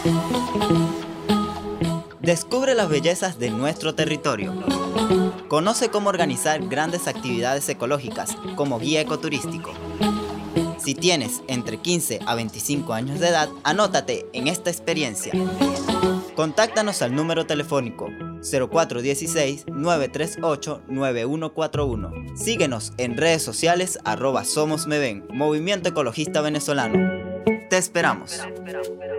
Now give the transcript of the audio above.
Descubre las bellezas de nuestro territorio. Conoce cómo organizar grandes actividades ecológicas como guía ecoturístico. Si tienes entre 15 a 25 años de edad, anótate en esta experiencia. Contáctanos al número telefónico 0416-938-9141. Síguenos en redes sociales @SomosMeven, Movimiento Ecologista Venezolano. Te esperamos.